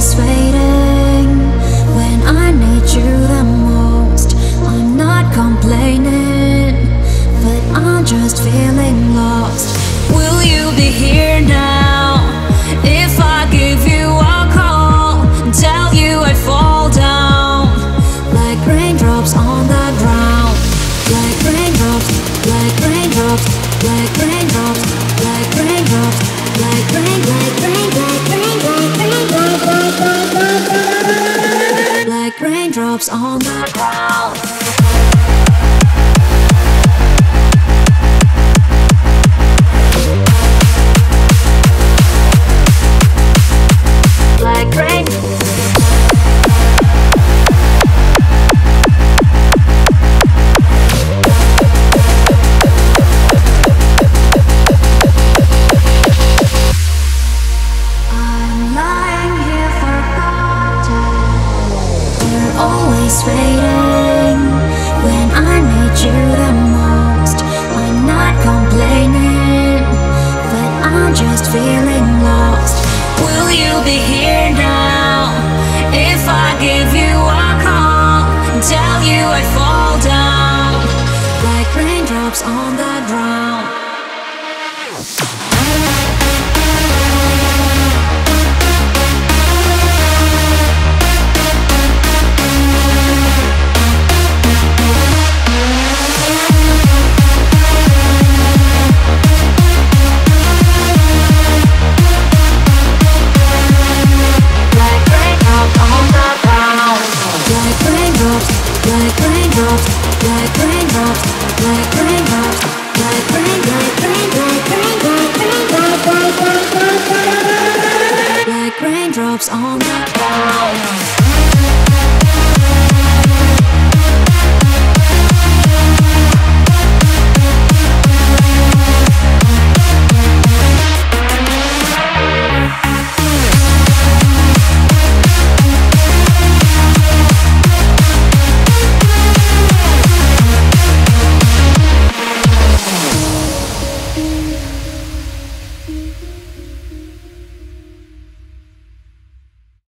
always waiting when I need you the most. I'm not complaining, but I'm just feeling lost. Will you be here now if I give you a call and tell you I fall down like raindrops on the ground? Like raindrops, like raindrops, like raindrops, like raindrops, like rain, like rain, like rain, like rain, like raindrops on the ground. Like rain. Always waiting when I need you the most. I'm not complaining, but I'm just feeling lost. Will you be here now if I give you a call and tell you I fall down like raindrops on the ground? Like raindrops, like raindrops, like raindrops, like rain, like rain, like rain, like rain, like raindrops on the ground.